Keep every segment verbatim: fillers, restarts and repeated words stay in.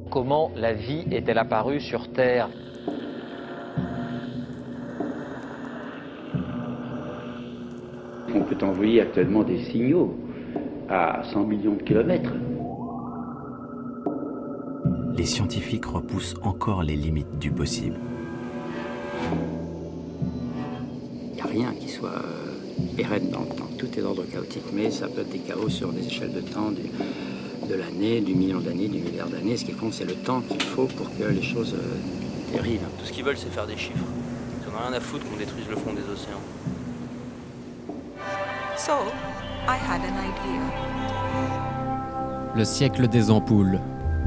Comment la vie est-elle apparue sur Terre ? On peut envoyer actuellement des signaux à cent millions de kilomètres. Les scientifiques repoussent encore les limites du possible. Il n'y a rien qui soit euh, pérenne dans le temps. Tout est d'ordre chaotique, mais ça peut être des chaos sur des échelles de temps, du, de l'année, du million d'années, du milliard d'années. Ce qui compte, c'est le temps qu'il faut pour que les choses euh, dérivent. Tout ce qu'ils veulent, c'est faire des chiffres. Ils n'en ont rien à foutre qu'on détruise le fond des océans. So, I had an idea. Le siècle des ampoules.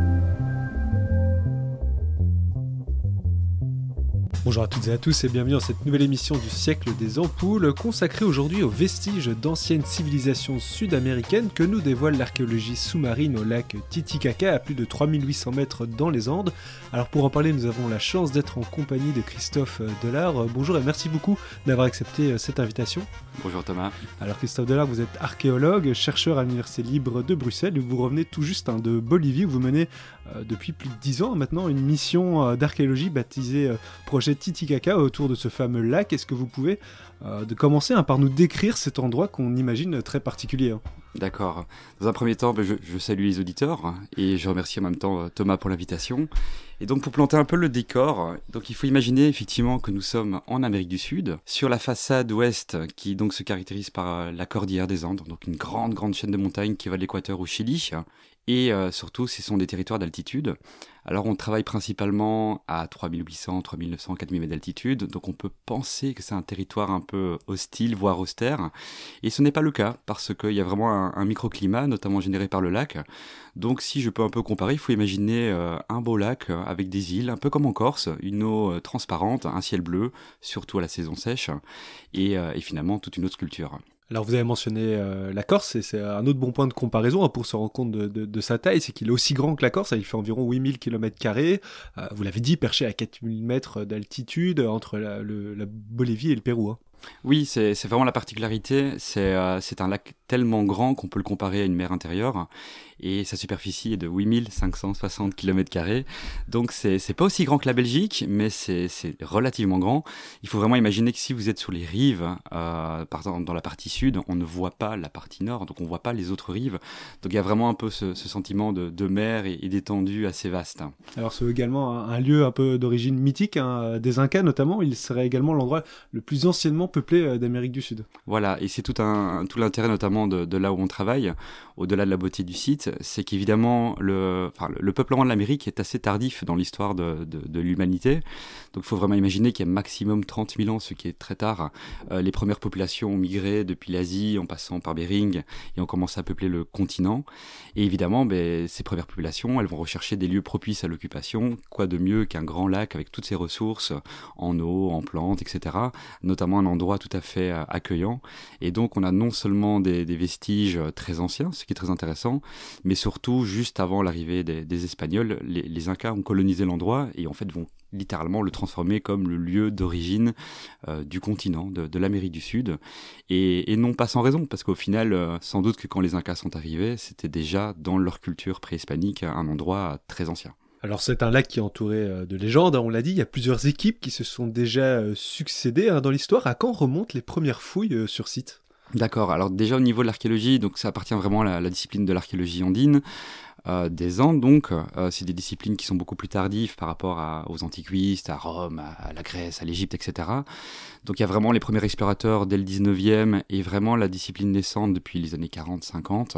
Bonjour à toutes et à tous et bienvenue dans cette nouvelle émission du siècle des ampoules consacrée aujourd'hui aux vestiges d'anciennes civilisations sud-américaines que nous dévoile l'archéologie sous-marine au lac Titicaca à plus de trois mille huit cents mètres dans les Andes. Alors pour en parler, nous avons la chance d'être en compagnie de Christophe Delard. Bonjour et merci beaucoup d'avoir accepté cette invitation. Bonjour Thomas. Alors Christophe Delard, vous êtes archéologue, chercheur à l'Université libre de Bruxelles et vous revenez tout juste hein, de Bolivie où vous menez euh, depuis plus de dix ans maintenant une mission euh, d'archéologie baptisée euh, Projet Titicaca autour de ce fameux lac. Est-ce que vous pouvez euh, de commencer hein, par nous décrire cet endroit qu'on imagine très particulier hein. D'accord. Dans un premier temps, je, je salue les auditeurs et je remercie en même temps Thomas pour l'invitation. Et donc pour planter un peu le décor, donc il faut imaginer effectivement que nous sommes en Amérique du Sud, sur la façade ouest qui donc se caractérise par la cordillère des Andes, donc une grande grande chaîne de montagnes qui va de l'équateur au Chili. Et euh, surtout, ce sont des territoires d'altitude. Alors, on travaille principalement à trois mille huit cents, trois mille neuf cents, quatre mille mètres d'altitude. Donc, on peut penser que c'est un territoire un peu hostile, voire austère. Et ce n'est pas le cas, parce qu'il y a vraiment un, un microclimat, notamment généré par le lac. Donc, si je peux un peu comparer, il faut imaginer euh, un beau lac avec des îles, un peu comme en Corse, une eau euh, transparente, un ciel bleu, surtout à la saison sèche, et, euh, et finalement, toute une autre culture. Alors vous avez mentionné euh, la Corse, et c'est un autre bon point de comparaison hein, pour se rendre compte de, de, de sa taille, c'est qu'il est aussi grand que la Corse, il fait environ huit mille kilomètres carrés, euh, vous l'avez dit, perché à quatre mille mètres d'altitude entre la, le, la Bolivie et le Pérou. Hein. Oui, c'est, c'est vraiment la particularité, c'est, euh, c'est un lac tellement grand qu'on peut le comparer à une mer intérieure, et sa superficie est de huit mille cinq cent soixante kilomètres carrés, donc c'est, c'est pas aussi grand que la Belgique, mais c'est, c'est relativement grand. Il faut vraiment imaginer que si vous êtes sur les rives, euh, par exemple dans la partie sud, on ne voit pas la partie nord, donc on voit pas les autres rives, donc il y a vraiment un peu ce, ce sentiment de, de mer et, et d'étendue assez vaste. Alors c'est également un, un lieu un peu d'origine mythique, hein, des Incas notamment, il serait également l'endroit le plus anciennement peuplé d'Amérique du Sud. Voilà, et c'est tout, un, tout l'intérêt notamment de, de là où on travaille, au-delà de la beauté du site, c'est qu'évidemment le, enfin, le peuplement de l'Amérique est assez tardif dans l'histoire de, de, de l'humanité. Donc il faut vraiment imaginer qu'il y a maximum trente mille ans, ce qui est très tard. Euh, les premières populations ont migré depuis l'Asie en passant par Bering et ont commencé à peupler le continent. Et évidemment, ben, ces premières populations, elles vont rechercher des lieux propices à l'occupation. Quoi de mieux qu'un grand lac avec toutes ses ressources en eau, en plantes, et cetera. Notamment un endroit tout à fait euh, accueillant. Et donc on a non seulement des, des vestiges très anciens, ce qui est très intéressant, mais surtout juste avant l'arrivée des, des Espagnols, les, les Incas ont colonisé l'endroit et en fait vont littéralement le transformer comme le lieu d'origine euh, du continent, de, de l'Amérique du Sud, et, et non pas sans raison, parce qu'au final, euh, sans doute que quand les Incas sont arrivés, c'était déjà dans leur culture préhispanique un endroit très ancien. Alors c'est un lac qui est entouré de légendes, on l'a dit, il y a plusieurs équipes qui se sont déjà succédées hein, dans l'histoire. À quand remontent les premières fouilles euh, sur site ? D'accord, alors déjà au niveau de l'archéologie, donc ça appartient vraiment à la, la discipline de l'archéologie andine. Euh, des Andes, donc, euh, c'est des disciplines qui sont beaucoup plus tardives par rapport à, aux antiquistes, à Rome, à, à la Grèce, à l'Égypte, et cetera. Donc il y a vraiment les premiers explorateurs dès le dix-neuvième et vraiment la discipline naissante depuis les années quarante cinquante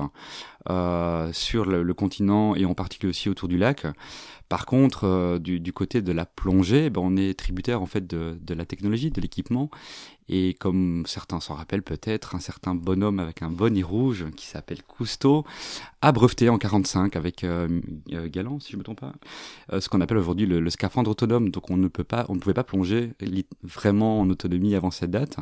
euh, sur le, le continent et en particulier aussi autour du lac. Par contre, euh, du, du côté de la plongée, ben, on est tributaire en fait de, de la technologie, de l'équipement. Et comme certains s'en rappellent peut-être, un certain bonhomme avec un bonnet rouge qui s'appelle Cousteau a breveté en quarante-cinq avec euh, euh, Galan, si je ne me trompe pas, euh, ce qu'on appelle aujourd'hui le, le scaphandre autonome. Donc on ne peut pas, on ne pouvait pas plonger vraiment en autonomie avant cette date.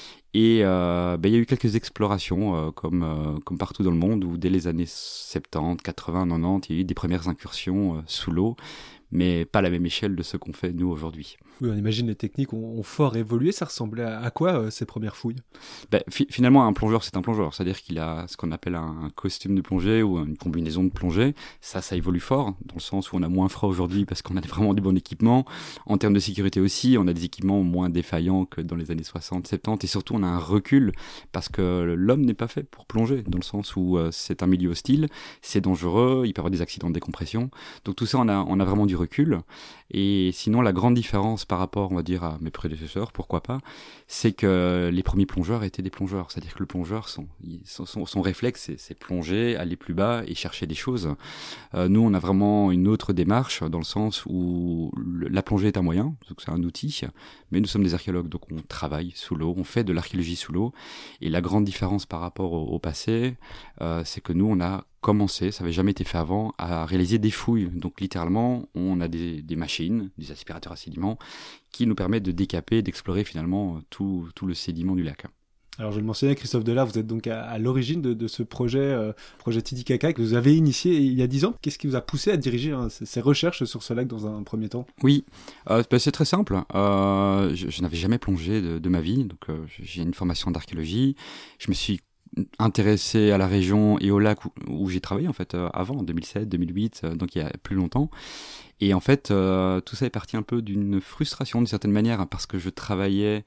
Et euh, ben, il y a eu quelques explorations, euh, comme, euh, comme partout dans le monde, où dès les années soixante-dix, quatre-vingts, quatre-vingt-dix, il y a eu des premières incursions euh, sous l'eau. mais pas à la même échelle de ce qu'on fait nous aujourd'hui. Oui, on imagine les techniques ont, ont fort évolué. Ça ressemblait à, à quoi euh, ces premières fouilles? Ben, fi- finalement, un plongeur, c'est un plongeur. C'est-à-dire qu'il a ce qu'on appelle un, un costume de plongée ou une combinaison de plongée. Ça, ça évolue fort, dans le sens où on a moins froid aujourd'hui parce qu'on a vraiment du bon équipement. En termes de sécurité aussi, on a des équipements moins défaillants que dans les années soixante, soixante-dix. Et surtout, on a un recul parce que l'homme n'est pas fait pour plonger, dans le sens où euh, c'est un milieu hostile, c'est dangereux, il peut y avoir des accidents de décompression. Donc tout ça, on a, on a vraiment du recul. Et sinon, la grande différence par rapport, on va dire, à mes prédécesseurs, pourquoi pas, c'est que les premiers plongeurs étaient des plongeurs. C'est-à-dire que le plongeur, son, son, son, son réflexe, c'est, c'est plonger, aller plus bas et chercher des choses. Euh, nous, on a vraiment une autre démarche, dans le sens où le, la plongée est un moyen, donc c'est un outil, mais nous sommes des archéologues, donc on travaille sous l'eau, on fait de l'archéologie sous l'eau. Et la grande différence par rapport au, au passé, euh, c'est que nous, on a commencé, ça n'avait jamais été fait avant, à réaliser des fouilles. Donc littéralement, on a des, des machines, des aspirateurs à sédiments, qui nous permettent de décaper, d'explorer finalement tout, tout le sédiment du lac. Alors je le mentionnais, Christophe Delard, vous êtes donc à, à l'origine de, de ce projet, euh, projet Titicaca, que vous avez initié il y a dix ans. Qu'est-ce qui vous a poussé à diriger hein, ces, ces recherches sur ce lac dans un premier temps? Oui, euh, bah, c'est très simple. Euh, je, je n'avais jamais plongé de, de ma vie, donc euh, j'ai une formation d'archéologie. Je me suis intéressé à la région et au lac où, où j'ai travaillé en fait euh, avant, en deux mille sept, deux mille huit, euh, donc il y a plus longtemps. Et en fait, euh, tout ça est parti un peu d'une frustration d'une certaine manière, hein, parce que je travaillais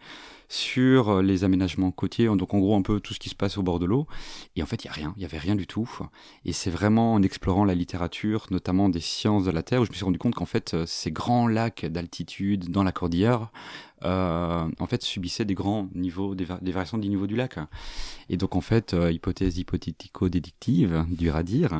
sur les aménagements côtiers, donc en gros un peu tout ce qui se passe au bord de l'eau. Et en fait, il y a rien, il y avait rien du tout. Et c'est vraiment en explorant la littérature, notamment des sciences de la Terre, où je me suis rendu compte qu'en fait, ces grands lacs d'altitude dans la cordillère, euh, en fait, subissaient des grands niveaux, des, va- des variations du niveau du lac. Et donc en fait, euh, hypothèse hypothético-déductive, dur à dire,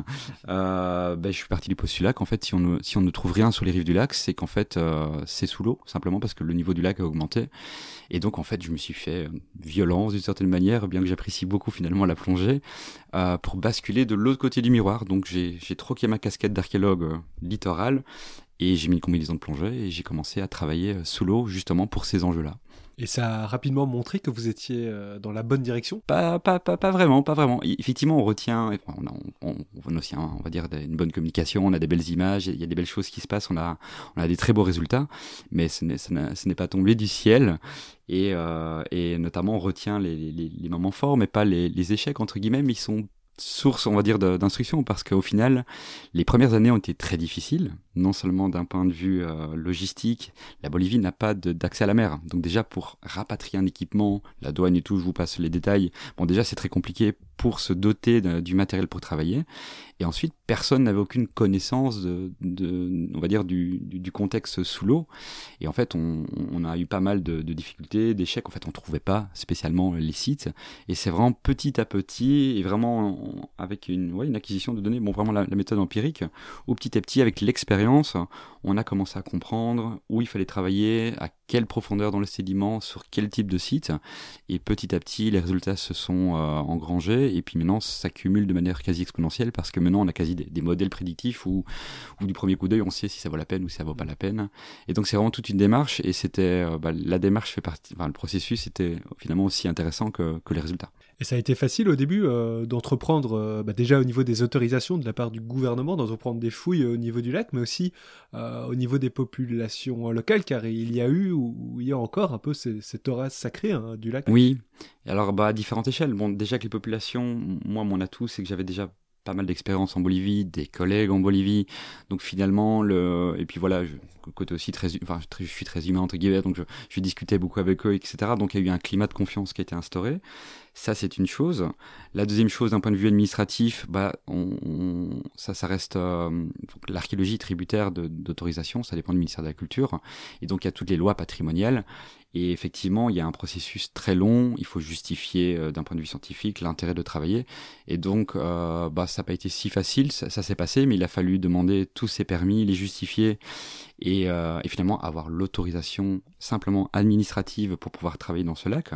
euh, ben, je suis parti du postulat qu'en fait, si on ne, si on ne trouve rien sur les rives du lac, c'est qu'en fait, euh, c'est sous l'eau, simplement parce que le niveau du lac a augmenté. Et donc en fait, je me suis fait violence d'une certaine manière, bien que j'apprécie beaucoup finalement la plongée, euh, pour basculer de l'autre côté du miroir. Donc j'ai, j'ai troqué ma casquette d'archéologue euh, littoral et j'ai mis une combinaison de plongée et j'ai commencé à travailler sous l'eau justement pour ces enjeux-là. Et ça a rapidement montré que vous étiez euh, dans la bonne direction? Pas, pas, pas, pas vraiment, pas vraiment. Effectivement, on retient, on a, on, on a aussi, un, on va dire, une bonne communication, on a des belles images, il y a des belles choses qui se passent, on a, on a des très beaux résultats, mais ce n'est, ce n'est, ce n'est pas tombé du ciel. Et, euh, et notamment, on retient les, les, les moments forts, mais pas les, les échecs, entre guillemets, mais ils sont source, on va dire, de, d'instruction, parce qu'au final, les premières années ont été très difficiles, non seulement d'un point de vue euh, logistique, la Bolivie n'a pas de, d'accès à la mer, donc déjà pour rapatrier un équipement, la douane et tout, je vous passe les détails, bon déjà c'est très compliqué pour se doter de, du matériel pour travailler, et ensuite personne n'avait aucune connaissance de, de on va dire, du, du, du contexte sous l'eau, et en fait on, on a eu pas mal de, de difficultés, d'échecs, en fait on trouvait pas spécialement les sites, et c'est vraiment petit à petit, et vraiment avec une, ouais, une acquisition de données, bon vraiment la, la méthode empirique, où petit à petit avec l'expérience, on a commencé à comprendre où il fallait travailler, à quelle profondeur dans le sédiment, sur quel type de site, et petit à petit les résultats se sont euh, engrangés, et puis maintenant ça s'accumule de manière quasi exponentielle, parce que maintenant on a quasi des, des modèles prédictifs où, où du premier coup d'œil on sait si ça vaut la peine ou si ça vaut pas la peine, et donc c'est vraiment toute une démarche, et c'était, euh, bah, la démarche fait partie, enfin le processus était finalement aussi intéressant que, que les résultats. Et ça a été facile au début euh, d'entreprendre, euh, bah déjà au niveau des autorisations de la part du gouvernement, d'entreprendre des fouilles au niveau du lac, mais aussi euh, au niveau des populations locales, car il y a eu, ou il y a encore un peu ces, cette aura sacrée hein, du lac. Oui, et alors bah, à différentes échelles. Bon, déjà que les populations, moi mon atout c'est que j'avais déjà pas mal d'expérience en Bolivie, des collègues en Bolivie, donc finalement, le... et puis voilà, je... côté aussi très, enfin, je suis très humain entre guillemets, donc je, je discutais beaucoup avec eux, et cetera. Donc il y a eu un climat de confiance qui a été instauré. Ça, c'est une chose. La deuxième chose, d'un point de vue administratif, bah, on, on, ça, ça reste euh, l'archéologie tributaire de, d'autorisation, ça dépend du ministère de la Culture, et donc il y a toutes les lois patrimoniales. Et effectivement, il y a un processus très long, il faut justifier euh, d'un point de vue scientifique l'intérêt de travailler. Et donc, euh, bah, ça n'a pas été si facile, ça, ça s'est passé, mais il a fallu demander tous ces permis, les justifier, et, euh, et finalement avoir l'autorisation simplement administrative pour pouvoir travailler dans ce lac.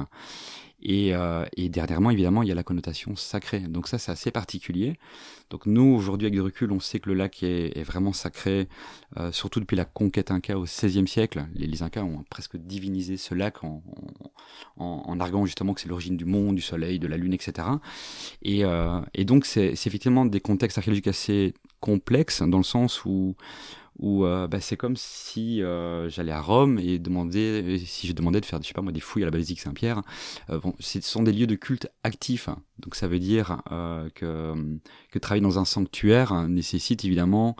Et, euh, et dernièrement, évidemment, il y a la connotation sacrée. Donc ça, c'est assez particulier. Donc nous, aujourd'hui, avec du recul, on sait que le lac est, est vraiment sacré, euh, surtout depuis la conquête inca au seizième siècle. Les, les Incas ont presque divinisé ce lac en, en, en arguant justement que c'est l'origine du monde, du soleil, de la lune, et cetera. Et, euh, et donc, c'est, c'est effectivement des contextes archéologiques assez complexes, dans le sens où où euh, bah, c'est comme si euh, j'allais à Rome et demandais, si je demandais de faire, je sais pas moi, des fouilles à la basilique Saint-Pierre. Euh, bon, ce sont des lieux de culte actifs, hein. Donc ça veut dire euh, que, que travailler dans un sanctuaire hein, nécessite évidemment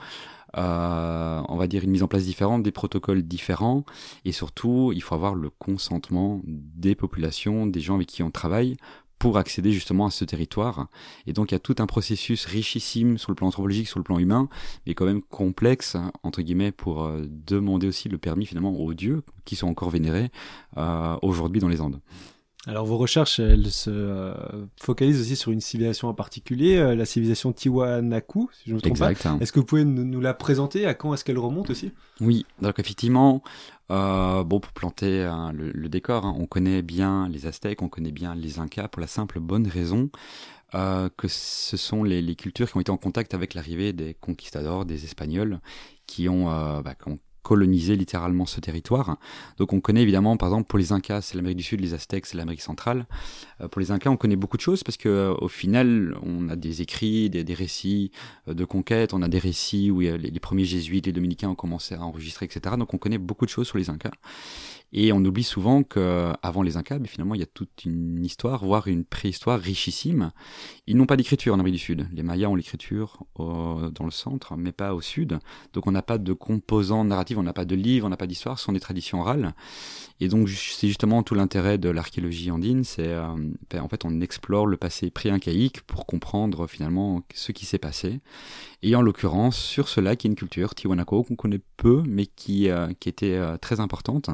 Euh, on va dire une mise en place différente, des protocoles différents, et surtout il faut avoir le consentement des populations, des gens avec qui on travaille pour accéder justement à ce territoire. Et donc il y a tout un processus richissime sur le plan anthropologique, sur le plan humain, mais quand même complexe entre guillemets pour euh, demander aussi le permis finalement aux dieux qui sont encore vénérés euh, aujourd'hui dans les Andes. Alors vos recherches, elles se euh, focalisent aussi sur une civilisation en particulier, euh, la civilisation Tiwanaku, si je ne me trompe exact. pas. Est-ce que vous pouvez nous, nous la présenter? À quand est-ce qu'elle remonte aussi? Oui, donc effectivement, euh, bon pour planter hein, le, le décor, hein, on connaît bien les Aztèques, on connaît bien les Incas pour la simple bonne raison euh, que ce sont les, les cultures qui ont été en contact avec l'arrivée des conquistadors, des Espagnols, qui ont, euh, bah, qui ont coloniser littéralement ce territoire. Donc on connaît évidemment, par exemple, pour les Incas, c'est l'Amérique du Sud, les Aztèques, c'est l'Amérique centrale. Euh, pour les Incas, on connaît beaucoup de choses parce que euh, au final, on a des écrits, des, des récits euh, de conquête, on a des récits où les, les premiers jésuites, les dominicains ont commencé à enregistrer, et cetera. Donc on connaît beaucoup de choses sur les Incas. Et on oublie souvent qu'avant les Incas, mais finalement, il y a toute une histoire, voire une préhistoire richissime. Ils n'ont pas d'écriture en Amérique du Sud. Les Mayas ont l'écriture au, dans le centre, mais pas au sud. Donc on n'a pas de composants narratifs, on n'a pas de livres, on n'a pas d'histoire, ce sont des traditions orales. Et donc c'est justement tout l'intérêt de l'archéologie andine, c'est euh, ben, en fait on explore le passé pré-incaïque pour comprendre finalement ce qui s'est passé. Et en l'occurrence, sur ce lac, il y a une culture, Tiwanaku, qu'on connaît peu, mais qui, euh, qui était euh, très importante.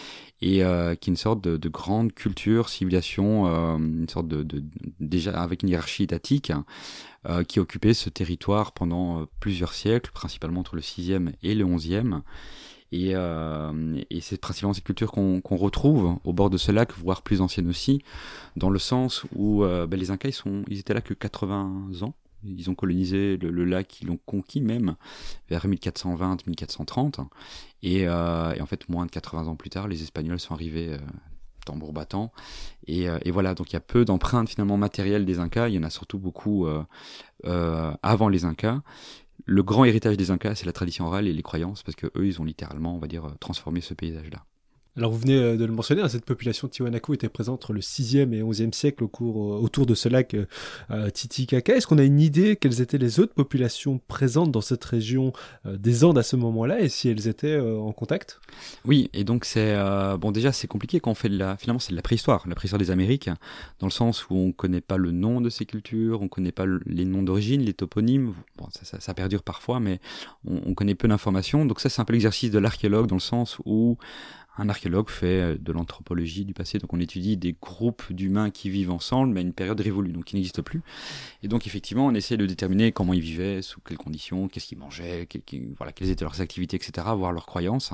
Et euh, qui est une sorte de, de grande culture, civilisation, euh, une sorte de, de déjà avec une hiérarchie étatique, euh, qui occupait ce territoire pendant euh, plusieurs siècles, principalement entre le sixième et le onzième. Et, euh, et c'est principalement cette culture qu'on, qu'on retrouve au bord de ce lac, voire plus ancienne aussi, dans le sens où euh, ben, les Incas, ils, sont, ils étaient là que quatre-vingts ans. Ils ont colonisé le, le lac, ils l'ont conquis même vers mille quatre cent vingt mille quatre cent trente. Et, euh, et en fait, moins de quatre-vingts ans plus tard, les Espagnols sont arrivés euh, tambour battant. Et, euh, et voilà, donc il y a peu d'empreintes finalement matérielles des Incas. Il y en a surtout beaucoup euh, euh, avant les Incas. Le grand héritage des Incas, c'est la tradition orale et les croyances, parce que eux, ils ont littéralement, on va dire, transformé ce paysage-là. Alors vous venez de le mentionner, hein, cette population Tiwanaku était présente entre le sixième et onzième siècle au cours, euh, autour de ce lac euh, Titicaca. Est-ce qu'on a une idée quelles étaient les autres populations présentes dans cette région euh, des Andes à ce moment-là et si elles étaient euh, en contact? Oui, et donc c'est euh, bon déjà c'est compliqué quand on fait de la finalement c'est de la préhistoire, la préhistoire des Amériques, dans le sens où on connaît pas le nom de ces cultures, on connaît pas le, les noms d'origine, les toponymes. Bon ça, ça, ça perdure parfois, mais on, on connaît peu d'informations. Donc ça c'est un peu l'exercice de l'archéologue dans le sens où un archéologue fait de l'anthropologie du passé, donc on étudie des groupes d'humains qui vivent ensemble, mais à une période révolue, donc qui n'existe plus. Et donc effectivement, on essaie de déterminer comment ils vivaient, sous quelles conditions, qu'est-ce qu'ils mangeaient, quelles, voilà, quelles étaient leurs activités, et cetera, voire leurs croyances.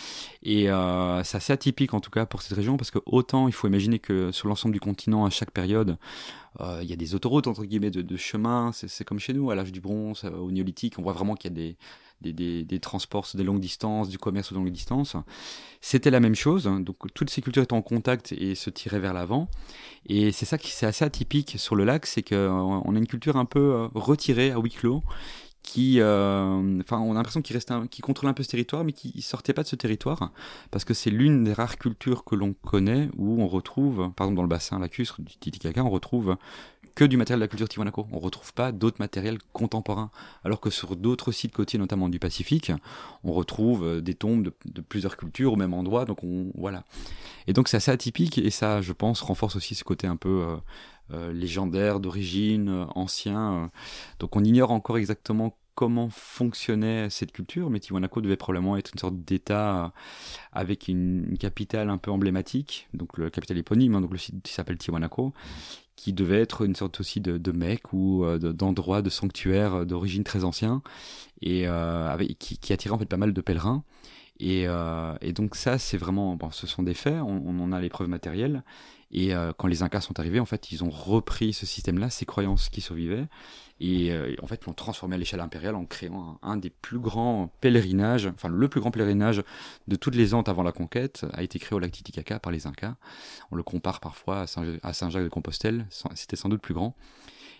Et euh, c'est assez atypique en tout cas pour cette région, parce que autant il faut imaginer que sur l'ensemble du continent, à chaque période, euh, il y a des autoroutes entre guillemets de, de chemins, c'est, c'est comme chez nous, à l'âge du bronze, au néolithique, on voit vraiment qu'il y a des Des, des, des transports sur des longues distances, du commerce sur de longues distances. C'était la même chose, donc toutes ces cultures étaient en contact et se tiraient vers l'avant. Et c'est ça qui c'est assez atypique sur le lac, c'est qu'on a une culture un peu retirée, à huis clos, qui, euh, enfin, on a l'impression qu'il reste, un, qu'il contrôle un peu ce territoire, mais qui sortait pas de ce territoire, parce que c'est l'une des rares cultures que l'on connaît où on retrouve, par exemple dans le bassin lacustre du Titicaca, on retrouve que du matériel de la culture Tiwanaku. On retrouve pas d'autres matériels contemporains. Alors que sur d'autres sites côtiers, notamment du Pacifique, on retrouve des tombes de, de plusieurs cultures au même endroit. Donc on, voilà. Et donc c'est assez atypique et ça, je pense, renforce aussi ce côté un peu euh, euh, légendaire, d'origine, euh, ancien. Donc on ignore encore exactement comment fonctionnait cette culture, mais Tiwanaku devait probablement être une sorte d'état avec une, une capitale un peu emblématique, donc le capitale éponyme, hein, donc le site qui s'appelle Tiwanaku, qui devait être une sorte aussi de, de mecque ou euh, de, d'endroit, de sanctuaire d'origine très ancien, et euh, avec, qui, qui attirait en fait pas mal de pèlerins. Et, euh, et donc ça, c'est vraiment, bon, ce sont des faits, on, on en a les preuves matérielles. Et euh, quand les Incas sont arrivés, en fait, ils ont repris ce système-là, ces croyances qui survivaient, et euh, en fait, l'ont transformé à l'échelle impériale en créant un, un des plus grands pèlerinages, enfin le plus grand pèlerinage de toutes les Andes avant la conquête, a été créé au lac Titicaca par les Incas. On le compare parfois à, Saint, à Saint-Jacques-de-Compostelle, c'était sans doute plus grand.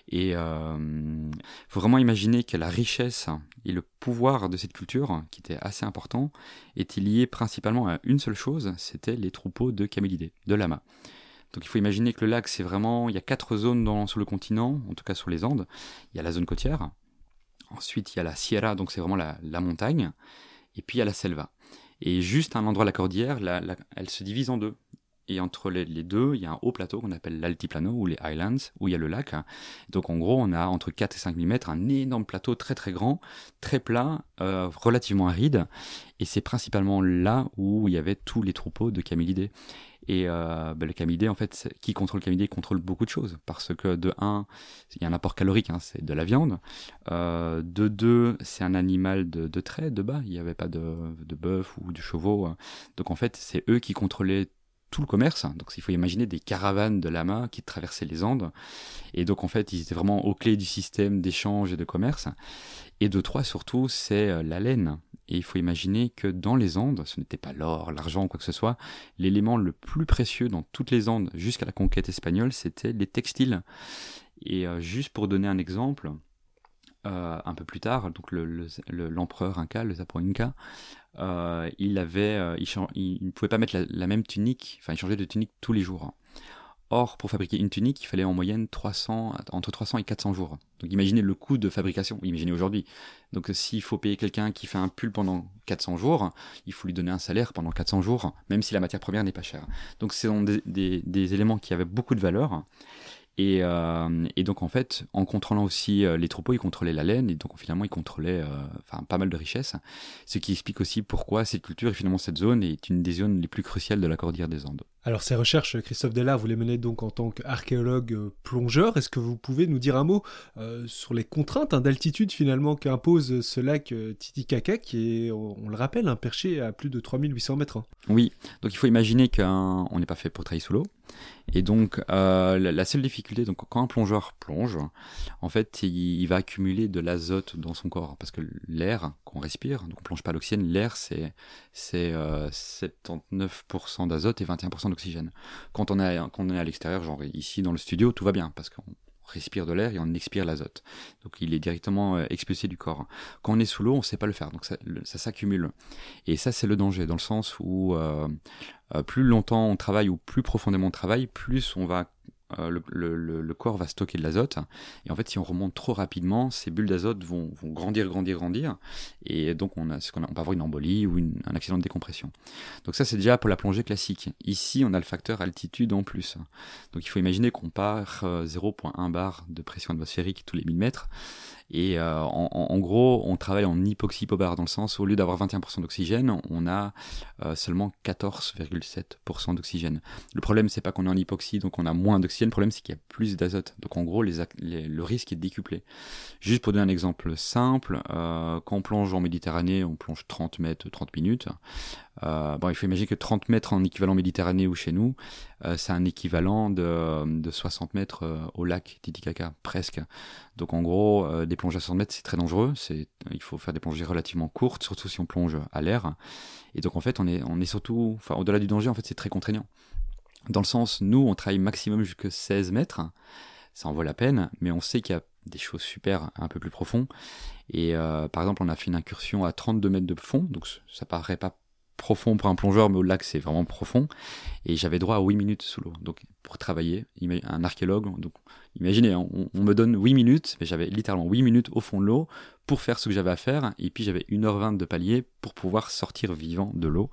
Et il euh, faut vraiment imaginer que la richesse et le pouvoir de cette culture, qui était assez important, était lié principalement à une seule chose, c'était les troupeaux de camélidés, de lamas. Donc il faut imaginer que le lac, c'est vraiment, il y a quatre zones dans, sur le continent, en tout cas sur les Andes. Il y a la zone côtière, ensuite il y a la sierra, donc c'est vraiment la, la montagne, et puis il y a la selva. Et juste à un endroit de la cordillère, la, la, elle se divise en deux. Et entre les, les deux, il y a un haut plateau qu'on appelle l'altiplano, ou les highlands, où il y a le lac. Donc en gros, on a entre quatre et cinq millimètres, un énorme plateau très très grand, très plat, euh, relativement aride. Et c'est principalement là où il y avait tous les troupeaux de camélidés. Et euh, ben, le camélidé, en fait, qui contrôle le camélidé contrôle beaucoup de choses. Parce que de un, il y a un apport calorique, hein, c'est de la viande. Euh, de deux, c'est un animal de, de trait, de bas. Il n'y avait pas de, de bœuf ou de chevaux. Donc en fait, c'est eux qui contrôlaient tout le commerce. Donc il faut imaginer des caravanes de lamas qui traversaient les Andes. Et donc en fait, ils étaient vraiment aux clés du système d'échange et de commerce. Et de trois, surtout, c'est la laine. Et il faut imaginer que dans les Andes, ce n'était pas l'or, l'argent ou quoi que ce soit, l'élément le plus précieux dans toutes les Andes jusqu'à la conquête espagnole, c'était les textiles. Et euh, juste pour donner un exemple, euh, un peu plus tard, donc le, le, le, l'empereur Inca, le Zapo Inca, euh, il avait, euh, il, chan- il ne pouvait pas mettre la, la même tunique, enfin il changeait de tunique tous les jours. Or, pour fabriquer une tunique, il fallait en moyenne trois cents, entre trois cents et quatre cents jours. Donc imaginez le coût de fabrication, imaginez aujourd'hui. Donc s'il faut payer quelqu'un qui fait un pull pendant quatre cents jours, il faut lui donner un salaire pendant quatre cents jours, même si la matière première n'est pas chère. Donc ce sont des, des, des éléments qui avaient beaucoup de valeur. Et, euh, et donc en fait, en contrôlant aussi euh, les troupeaux, ils contrôlaient la laine, et donc finalement ils contrôlaient euh, enfin, pas mal de richesses, ce qui explique aussi pourquoi cette culture, et finalement cette zone, est une des zones les plus cruciales de la cordillère des Andes. Alors ces recherches, Christophe Dellard, vous les menez donc en tant qu'archéologue euh, plongeur. Est-ce que vous pouvez nous dire un mot euh, sur les contraintes hein, d'altitude finalement qu'impose ce lac euh, Titicaca, qui est, on le rappelle, un perché à plus de trois mille huit cents mètres hein. Oui, donc il faut imaginer qu'on n'est pas fait pour travailler sous l'eau. Et donc euh, la, la seule difficulté, donc quand un plongeur plonge, en fait il, il va accumuler de l'azote dans son corps, parce que l'air qu'on respire, donc on plonge pas à l'oxygène, l'air c'est, c'est euh, soixante-dix-neuf pour cent d'azote et vingt et un pour cent d'oxygène. Quand on est, quand on est à l'extérieur, genre ici dans le studio, tout va bien, parce qu'on respire de l'air et on expire l'azote. Donc il est directement euh, expulsé du corps. Quand on est sous l'eau, on ne sait pas le faire, donc ça, le, ça s'accumule. Et ça, c'est le danger, dans le sens où euh, euh, plus longtemps on travaille ou plus profondément on travaille, plus on va Euh, le, le, le corps va stocker de l'azote, et en fait si on remonte trop rapidement, ces bulles d'azote vont, vont grandir, grandir, grandir, et donc on, a, ce qu'on a, on peut avoir une embolie ou une, un accident de décompression. Donc ça c'est déjà pour la plongée classique. Ici on a le facteur altitude en plus, donc il faut imaginer qu'on part euh, zéro virgule un bar de pression atmosphérique tous les mille mètres, et euh, en, en gros on travaille en hypoxypobar, dans le sens où au lieu d'avoir vingt et un pour cent d'oxygène, on a euh, seulement quatorze virgule sept pour cent d'oxygène. Le problème c'est pas qu'on est en hypoxie donc on a moins d'oxygène, le problème c'est qu'il y a plus d'azote, donc en gros les, les, le risque est décuplé. Juste pour donner un exemple simple, euh, quand on plonge en Méditerranée, on plonge trente mètres, trente minutes. Euh, bon, il faut imaginer que trente mètres en équivalent Méditerranée ou chez nous, euh, c'est un équivalent de, de soixante mètres euh, au lac Titicaca, presque. Donc en gros, euh, des plongées à soixante mètres, c'est très dangereux. C'est, il faut faire des plongées relativement courtes, surtout si on plonge à l'air. Et donc en fait, on est, on est surtout, enfin au-delà du danger, en fait, c'est très contraignant. Dans le sens, nous, on travaille maximum jusqu'à seize mètres. Ça en vaut la peine, mais on sait qu'il y a des choses super un peu plus profondes. Et euh, par exemple, on a fait une incursion à trente-deux mètres de fond, donc ça paraît pas profond pour un plongeur, mais au lac c'est vraiment profond, et j'avais droit à huit minutes sous l'eau, donc pour travailler, un archéologue, donc imaginez, on, on me donne huit minutes, mais j'avais littéralement huit minutes au fond de l'eau pour faire ce que j'avais à faire, et puis j'avais une heure vingt de palier pour pouvoir sortir vivant de l'eau.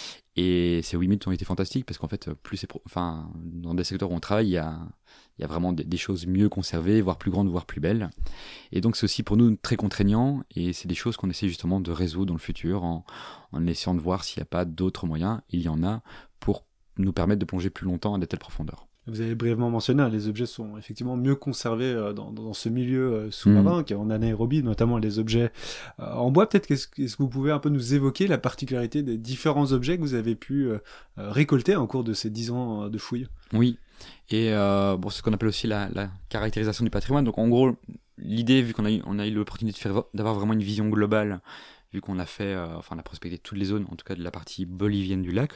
Et ces huit minutes ont été fantastiques, parce qu'en fait, plus c'est pro... enfin, dans des secteurs où on travaille, il y a, il y a vraiment des, des choses mieux conservées, voire plus grandes, voire plus belles. Et donc c'est aussi pour nous très contraignant, et c'est des choses qu'on essaie justement de résoudre dans le futur, en, en essayant de voir s'il n'y a pas d'autres moyens. Il y en a pour nous permettre de plonger plus longtemps à de telles profondeurs. Vous avez brièvement mentionné, hein, les objets sont effectivement mieux conservés euh, dans, dans ce milieu euh, sous-marin, mmh. qui est en anaérobie, notamment les objets euh, en bois. Peut-être qu'est-ce, est-ce que vous pouvez un peu nous évoquer la particularité des différents objets que vous avez pu euh, récolter en cours de ces dix ans de fouilles? Oui, et euh, bon, c'est ce qu'on appelle aussi la, la caractérisation du patrimoine. Donc en gros, l'idée, vu qu'on a eu, on a eu l'opportunité de faire, d'avoir vraiment une vision globale, vu qu'on a fait, euh, enfin on a prospecté toutes les zones, en tout cas de la partie bolivienne du lac.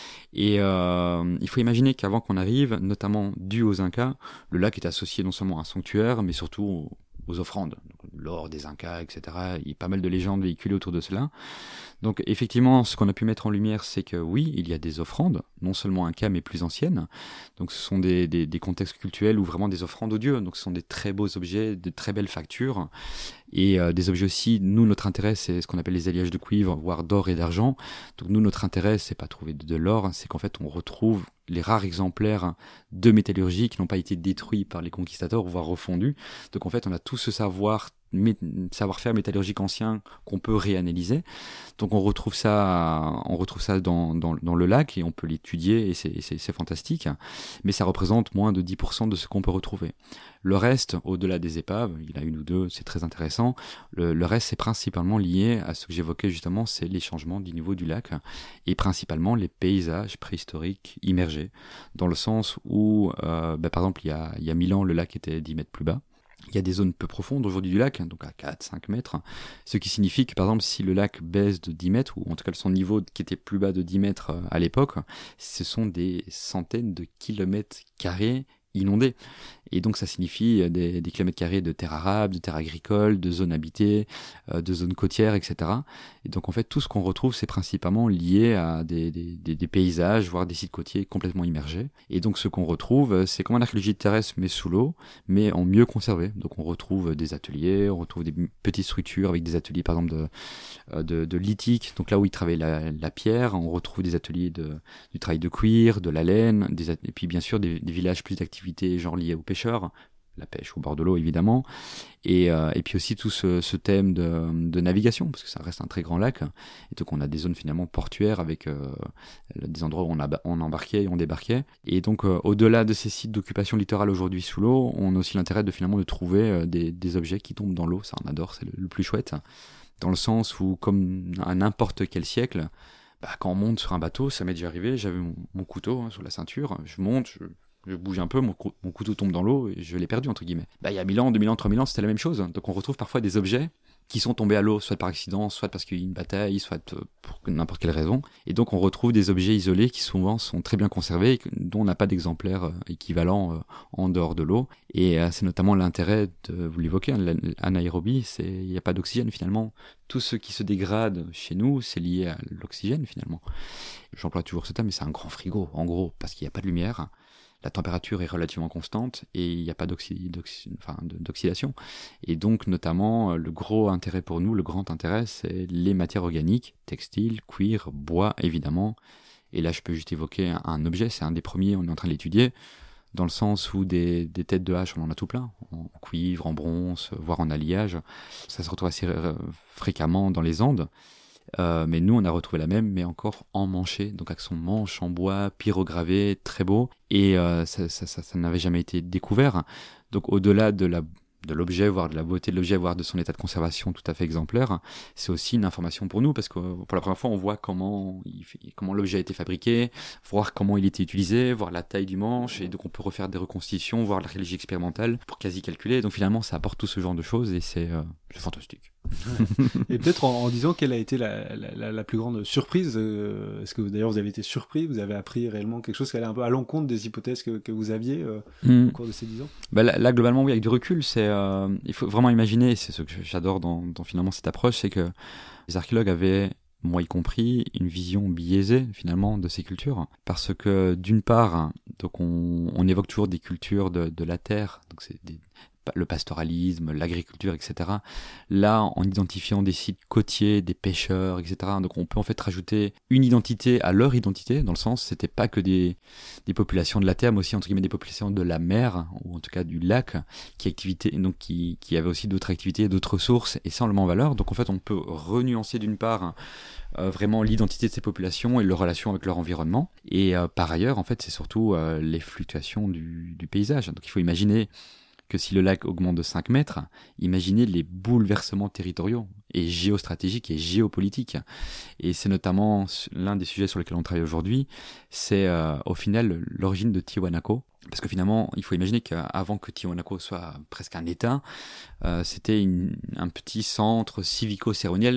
Et euh, il faut imaginer qu'avant qu'on arrive, notamment dû aux Incas, le lac est associé non seulement à un sanctuaire, mais surtout aux, aux offrandes, donc, l'or des Incas, et cetera. Il y a pas mal de légendes véhiculées autour de cela. Donc effectivement, ce qu'on a pu mettre en lumière, c'est que oui, il y a des offrandes, non seulement Incas, mais plus anciennes. Donc ce sont des, des, des contextes cultuels ou vraiment des offrandes aux dieux. Donc ce sont des très beaux objets, de très belles factures. Et euh, des objets aussi, nous, notre intérêt, c'est ce qu'on appelle les alliages de cuivre, voire d'or et d'argent. Donc nous, notre intérêt, c'est pas trouver de, de l'or, c'est qu'en fait, on retrouve les rares exemplaires de métallurgie qui n'ont pas été détruits par les conquistadors, voire refondus. Donc en fait, on a tout ce savoir mé- savoir-faire métallurgique ancien qu'on peut réanalyser. Donc on retrouve ça, on retrouve ça dans, dans, dans le lac et on peut l'étudier et c'est, c'est, c'est fantastique. Mais ça représente moins de dix pour cent de ce qu'on peut retrouver. Le reste, au-delà des épaves, il y en a une ou deux, c'est très intéressant. Le, le reste, c'est principalement lié à ce que j'évoquais justement, c'est les changements du niveau du lac et principalement les paysages préhistoriques immergés, dans le sens où, euh, bah, par exemple, il y a, il y a mille ans, le lac était dix mètres plus bas. Il y a des zones peu profondes aujourd'hui du lac, donc à quatre à cinq mètres, ce qui signifie que par exemple si le lac baisse de dix mètres, ou en tout cas son niveau qui était plus bas de dix mètres à l'époque, ce sont des centaines de kilomètres carrés inondés. Et donc ça signifie des, des kilomètres carrés de terres arables, de terres agricoles, de zones habitées, euh, de zones côtières, et cetera. Et donc en fait tout ce qu'on retrouve c'est principalement lié à des, des, des, des paysages, voire des sites côtiers complètement immergés. Et donc ce qu'on retrouve c'est comme une archéologie terrestre mais sous l'eau, mais en mieux conservé. Donc on retrouve des ateliers, on retrouve des petites structures avec des ateliers par exemple de, de, de lithique, donc là où ils travaillent la, la pierre, on retrouve des ateliers de, du travail de cuir, de la laine, des, et puis bien sûr des, des villages plus d'activités genre liées aux pêcheurs, la pêche au bord de l'eau évidemment, et, euh, et puis aussi tout ce, ce thème de, de navigation, parce que ça reste un très grand lac, et donc on a des zones finalement portuaires avec euh, des endroits où on, a, on embarquait et on débarquait, et donc euh, au-delà de ces sites d'occupation littorale aujourd'hui sous l'eau, on a aussi l'intérêt de finalement de trouver euh, des, des objets qui tombent dans l'eau, ça on adore, c'est le, le plus chouette, dans le sens où comme à n'importe quel siècle, bah, quand on monte sur un bateau, ça m'est déjà arrivé, j'avais mon, mon couteau hein, sur la ceinture, je monte, je... Je bouge un peu, mon, cou- mon couteau tombe dans l'eau et je l'ai perdu, entre guillemets. Bah, il y a mille ans, deux mille ans, trois mille ans, c'était la même chose. Donc on retrouve parfois des objets qui sont tombés à l'eau, soit par accident, soit parce qu'il y a eu une bataille, soit pour n'importe quelle raison. Et donc on retrouve des objets isolés qui souvent sont très bien conservés et dont on n'a pas d'exemplaire équivalent en dehors de l'eau. Et c'est notamment l'intérêt, de, vous l'évoquez, l'anaérobie, c'est il n'y a pas d'oxygène finalement. Tout ce qui se dégrade chez nous, c'est lié à l'oxygène finalement. J'emploie toujours ce terme, mais c'est un grand frigo, en gros, parce qu'il n'y a pas de lumière. La température est relativement constante et il n'y a pas d'oxy- d'oxy- enfin, d'oxydation. Et donc, notamment, le gros intérêt pour nous, le grand intérêt, c'est les matières organiques, textiles, cuir, bois, évidemment. Et là, je peux juste évoquer un, un objet, c'est un des premiers, on est en train de l'étudier, dans le sens où des, des têtes de hache, on en a tout plein, en cuivre, en bronze, voire en alliage. Ça se retrouve assez euh, fréquemment dans les Andes. Euh, mais nous on a retrouvé la même mais encore emmanchée, donc avec son manche en bois pyrogravé, très beau, et euh, ça, ça, ça, ça n'avait jamais été découvert. Donc au-delà de la de l'objet, voire de la beauté de l'objet, voire de son état de conservation tout à fait exemplaire, c'est aussi une information pour nous, parce que pour la première fois, on voit comment, il fait, comment l'objet a été fabriqué, voir comment il était utilisé, voir la taille du manche, et donc on peut refaire des reconstitutions, voir l'archéologie expérimentale pour quasi calculer. Donc finalement, ça apporte tout ce genre de choses, et c'est, euh, c'est fantastique. Ouais. Et peut-être en, en disant quelle a été la, la, la plus grande surprise, euh, est-ce que d'ailleurs vous avez été surpris, vous avez appris réellement quelque chose qui allait un peu à l'encontre des hypothèses que, que vous aviez euh, mmh. au cours de ces dix ans? Bah là, là, globalement, oui, avec du recul, c'est, euh, il faut vraiment imaginer, c'est ce que j'adore dans, dans finalement cette approche, c'est que les archéologues avaient, moi y compris, une vision biaisée finalement de ces cultures, parce que d'une part, donc on, on évoque toujours des cultures de, de la terre, donc c'est des le pastoralisme, l'agriculture, et cetera. Là, en identifiant des sites côtiers, des pêcheurs, et cetera. Donc, on peut en fait rajouter une identité à leur identité, dans le sens, c'était pas que des, des populations de la terre, mais aussi, entre guillemets, des populations de la mer, ou en tout cas du lac, qui activité, donc qui, qui avaient aussi d'autres activités, d'autres ressources, et sans le même valeur. Donc, en fait, on peut renuancer d'une part, euh, vraiment l'identité de ces populations et leur relation avec leur environnement. Et euh, par ailleurs, en fait, c'est surtout euh, les fluctuations du, du paysage. Donc, il faut imaginer que si le lac augmente de cinq mètres, imaginez les bouleversements territoriaux et géostratégiques et géopolitiques. Et c'est notamment l'un des sujets sur lesquels on travaille aujourd'hui, c'est euh, au final l'origine de Tiwanaku. Parce que finalement, il faut imaginer qu'avant que Tiwanaku soit presque un État, euh, c'était une, un petit centre civico-cérémoniel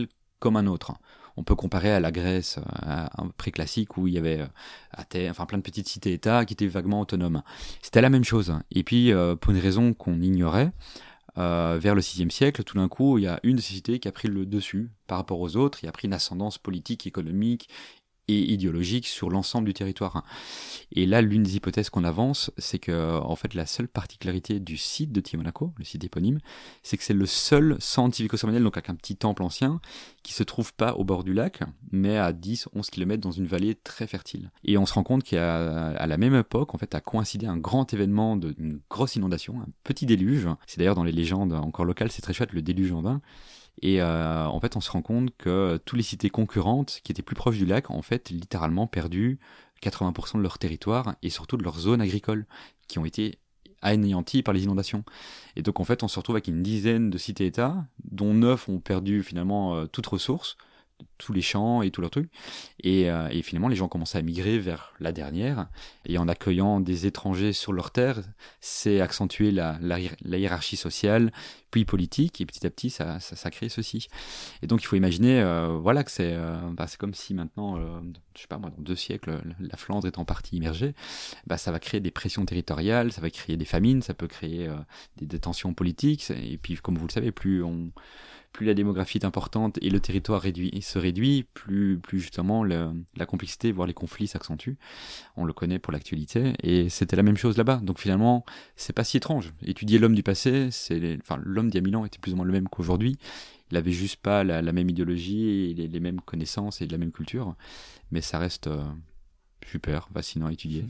comme un autre. On peut comparer à la Grèce à un pré-classique où il y avait euh, Athènes, enfin plein de petites cités-États qui étaient vaguement autonomes. C'était la même chose. Et puis, euh, pour une raison qu'on ignorait, euh, vers le sixième siècle, tout d'un coup, il y a une de ces cités qui a pris le dessus par rapport aux autres, il a pris une ascendance politique, économique et idéologique sur l'ensemble du territoire. Et là, l'une des hypothèses qu'on avance, c'est que, en fait, la seule particularité du site de Tiwanaku, le site éponyme, c'est que c'est le seul centre civico-cérémoniel, donc avec un petit temple ancien, qui se trouve pas au bord du lac, mais à dix à onze kilomètres dans une vallée très fertile. Et on se rend compte qu'à à la même époque, en fait, a coïncidé un grand événement d'une grosse inondation, un petit déluge. C'est d'ailleurs dans les légendes encore locales, c'est très chouette, le déluge en vain. Et euh, en fait, on se rend compte que toutes les cités concurrentes qui étaient plus proches du lac ont en fait littéralement perdu quatre-vingts pour cent de leur territoire et surtout de leurs zones agricoles qui ont été anéanties par les inondations. Et donc en fait, on se retrouve avec une dizaine de cités-États, dont neuf ont perdu finalement euh, toute ressource, tous les champs et tous leurs trucs. Et, euh, et finalement, les gens commencent à migrer vers la dernière. Et en accueillant des étrangers sur leur terre, c'est accentuer la, la, la hiérarchie sociale, puis politique. Et petit à petit, ça, ça, ça crée ceci. Et donc, il faut imaginer, euh, voilà, que c'est, euh, bah, c'est comme si maintenant, euh, je sais pas moi, dans deux siècles, la Flandre est en partie immergée. Bah, ça va créer des pressions territoriales, ça va créer des famines, ça peut créer euh, des, des tensions politiques. Et puis, comme vous le savez, plus on plus la démographie est importante et le territoire réduit, se réduit, plus, plus justement le, la complexité, voire les conflits s'accentuent. On le connaît pour l'actualité, et c'était la même chose là-bas. Donc finalement, c'est pas si étrange. Étudier l'homme du passé, c'est les, enfin, l'homme d'il y a mille ans était plus ou moins le même qu'aujourd'hui. Il avait juste pas la, la même idéologie, et les, les mêmes connaissances et de la même culture, mais ça reste... Euh, super, fascinant à étudier.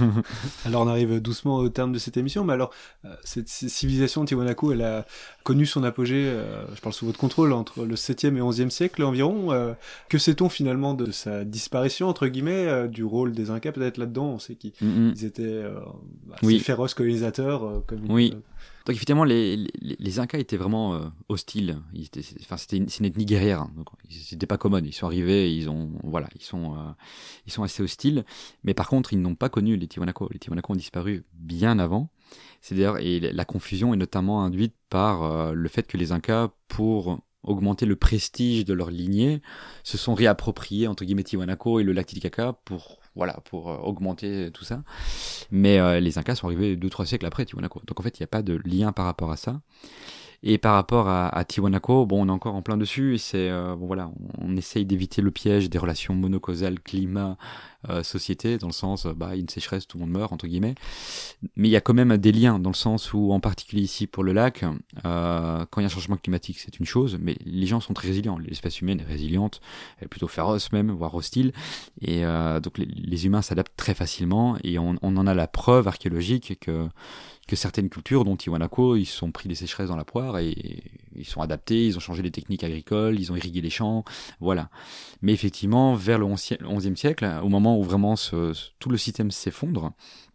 Alors on arrive doucement au terme de cette émission, mais alors euh, cette civilisation Tiwanaku, elle a connu son apogée, euh, je parle sous votre contrôle, entre le septième et onzième siècle environ. Euh, que sait-on finalement de sa disparition, entre guillemets, euh, du rôle des Incas peut-être là-dedans? On sait qu'ils mm-hmm. étaient euh, assez oui. féroces colinisateurs. Euh, comme oui. Une, euh... Donc évidemment, les, les, les Incas étaient vraiment euh, hostiles. Ils étaient, enfin, c'était une, c'est une ethnie guerrière. Hein. Donc, ils n'étaient pas commodes. Ils sont arrivés, ils ont, voilà, ils sont, euh, ils sont assez hostiles. Mais par contre, ils n'ont pas connu les Tiwanaku. Les Tiwanaku ont disparu bien avant. C'est d'ailleurs, et la confusion est notamment induite par euh, le fait que les Incas, pour augmenter le prestige de leur lignée, se sont réappropriés entre guillemets Tiwanaku et le lac Titicaca pour voilà pour euh, augmenter tout ça. Mais euh, les Incas sont arrivés deux trois siècles après Tiwanaku. Donc en fait, il n'y a pas de lien par rapport à ça. Et par rapport à, à Tiwanaku, bon, on est encore en plein dessus. Et c'est euh, bon voilà, on, on essaye d'éviter le piège des relations monocausales climat euh, société, dans le sens bah une sécheresse, tout le monde meurt entre guillemets. Mais il y a quand même des liens dans le sens où, en particulier ici pour le lac, euh, quand il y a un changement climatique, c'est une chose, mais les gens sont très résilients. L'espèce humaine est résiliente, elle est plutôt féroce même, voire hostile. Et euh, donc les, les humains s'adaptent très facilement. Et on, on en a la preuve archéologique que que certaines cultures, dont Tiwanaku, ils se sont pris des sécheresses dans la poire et ils sont adaptés, ils ont changé les techniques agricoles, ils ont irrigué les champs, voilà. Mais effectivement, vers le onzième siècle, au moment où vraiment ce, ce, tout le système s'effondre,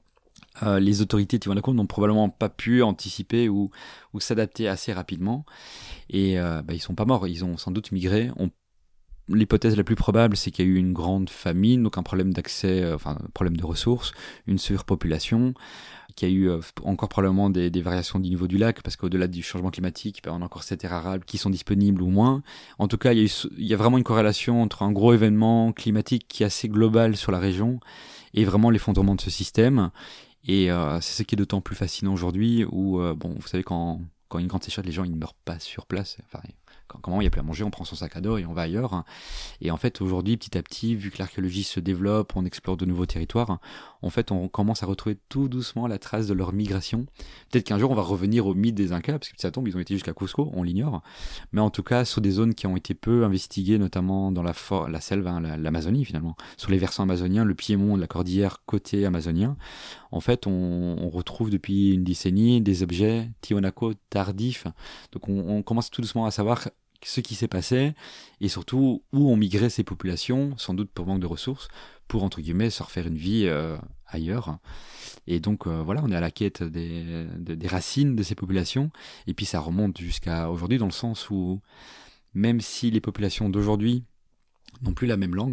euh, les autorités Tiwanaku n'ont probablement pas pu anticiper ou, ou s'adapter assez rapidement. Et euh, bah, ils sont pas morts, ils ont sans doute migré. On L'hypothèse la plus probable, c'est qu'il y a eu une grande famine, donc un problème d'accès, euh, enfin un problème de ressources, une surpopulation, qu'il y a eu euh, encore probablement des, des variations du niveau du lac, parce qu'au-delà du changement climatique, ben, on a encore ces terres arables qui sont disponibles ou moins. En tout cas, il y a, eu, il y a vraiment une corrélation entre un gros événement climatique qui est assez global sur la région et vraiment l'effondrement de ce système. Et euh, c'est ce qui est d'autant plus fascinant aujourd'hui, où, euh, bon, vous savez, quand, quand il y a une grande sécheresse, les gens ils ne meurent pas sur place. Enfin, quand il n'y a plus à manger, on prend son sac à dos et on va ailleurs. Et en fait, aujourd'hui, petit à petit, vu que l'archéologie se développe, on explore de nouveaux territoires, en fait, on commence à retrouver tout doucement la trace de leur migration. Peut-être qu'un jour, on va revenir au mythe des Incas, parce que si ça tombe, ils ont été jusqu'à Cusco, on l'ignore. Mais en tout cas, sur des zones qui ont été peu investiguées, notamment dans la, for- la selve, hein, la, l'Amazonie finalement, sur les versants amazoniens, le piémont de la cordillère côté amazonien, en fait, on, on retrouve depuis une décennie des objets Tiwanaku tardifs. Donc, on, on commence tout doucement à savoir ce qui s'est passé et surtout où ont migré ces populations, sans doute pour manque de ressources, pour entre guillemets se refaire une vie euh, ailleurs. Et donc euh, voilà, on est à la quête des, des, des racines de ces populations, et puis ça remonte jusqu'à aujourd'hui, dans le sens où même si les populations d'aujourd'hui n'ont plus la même langue,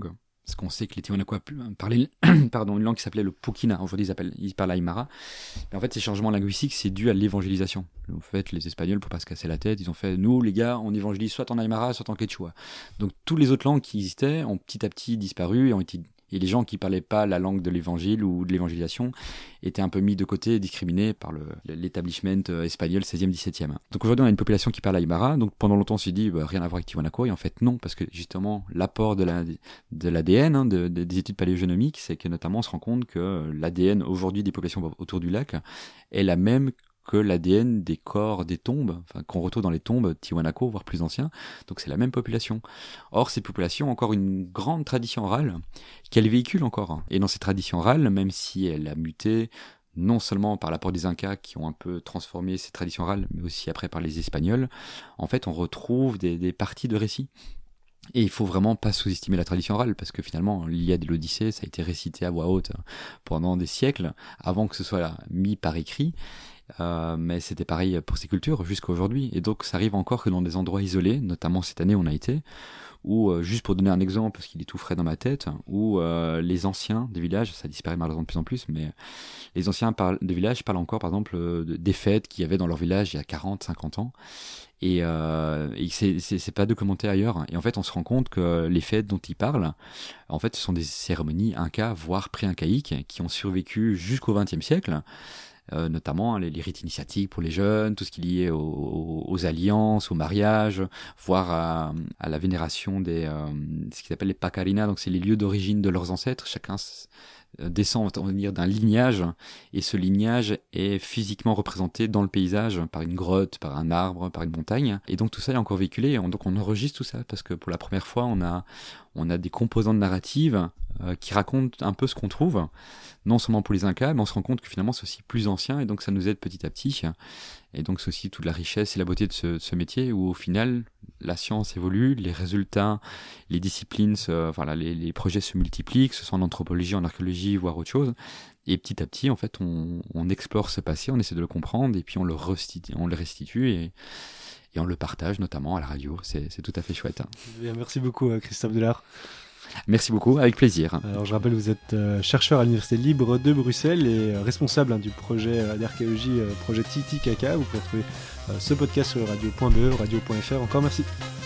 Parce qu'on sait que les Tiwanaku parlaient pardon, une langue qui s'appelait le Pukina. Aujourd'hui, ils, appellent, ils parlent Aymara. Mais en fait, ces changements linguistiques, c'est dû à l'évangélisation. En fait, les Espagnols, pour pas se casser la tête, ils ont fait, nous, les gars, on évangélise soit en Aymara, soit en Quechua. Donc, toutes les autres langues qui existaient ont petit à petit disparu et ont été... Et les gens qui parlaient pas la langue de l'évangile ou de l'évangélisation étaient un peu mis de côté, discriminés par le, l'établissement espagnol seizième, dix-septième. Donc aujourd'hui, on a une population qui parle aymara. Donc pendant longtemps, on s'est dit, bah, rien à voir avec Tiwanaku. Et en fait, non, parce que justement, l'apport de, la, de l'A D N, hein, de, de, des études paléogénomiques, c'est que notamment, on se rend compte que l'A D N aujourd'hui des populations autour du lac est la même que l'A D N des corps des tombes, enfin, qu'on retrouve dans les tombes Tiwanaku, voire plus anciens. Donc c'est la même population. Or, ces populations ont encore une grande tradition orale qu'elles véhiculent encore. Et dans ces traditions orales, même si elle a muté, non seulement par l'apport des Incas qui ont un peu transformé ces traditions orales, mais aussi après par les Espagnols, en fait, on retrouve des, des parties de récits. Et il faut vraiment pas sous-estimer la tradition orale, parce que finalement, l'Iliade et l'Odyssée, ça a été récité à voix haute pendant des siècles, avant que ce soit là, mis par écrit. Euh, mais c'était pareil pour ces cultures jusqu'à aujourd'hui, et donc ça arrive encore que dans des endroits isolés, notamment cette année on a été, où euh, juste pour donner un exemple parce qu'il est tout frais dans ma tête, où euh, les anciens des villages, ça disparaît malheureusement de plus en plus, mais les anciens parlent, des villages parlent encore par exemple euh, des fêtes qu'il y avait dans leur village il y a quarante, cinquante ans, et, euh, et c'est, c'est, c'est pas documenté ailleurs, et en fait on se rend compte que les fêtes dont ils parlent, en fait ce sont des cérémonies incas voire pré-incaïques qui ont survécu jusqu'au vingtième siècle. Euh, notamment les, les rites initiatiques pour les jeunes, tout ce qui est lié aux, aux alliances, au mariage, voire à, à la vénération des euh, ce qu'ils appellent les pacarinas, donc c'est les lieux d'origine de leurs ancêtres. Chacun s- descend, on va dire, d'un lignage, et ce lignage est physiquement représenté dans le paysage par une grotte, par un arbre, par une montagne, et donc tout ça est encore véhiculé, et on, donc on enregistre tout ça, parce que pour la première fois on a, on a des composantes narratives euh, qui racontent un peu ce qu'on trouve, non seulement pour les Incas, mais on se rend compte que finalement c'est aussi plus ancien, et donc ça nous aide petit à petit, et donc c'est aussi toute la richesse et la beauté de ce, de ce métier, où au final la science évolue, les résultats, les disciplines, se, voilà, les, les projets se multiplient, que ce soit en anthropologie, en archéologie, voire autre chose, et petit à petit en fait on, on explore ce passé, on essaie de le comprendre, et puis on le restitue, on le restitue, et et on le partage notamment à la radio, c'est, c'est tout à fait chouette. Bien, merci beaucoup Christophe Delard. Merci beaucoup, avec plaisir. Alors je rappelle, vous êtes euh, chercheur à l'Université libre de Bruxelles et euh, responsable hein, du projet euh, d'archéologie, euh, projet Titicaca. Vous pouvez retrouver euh, ce podcast sur radio point b e, radio point f r. Encore merci.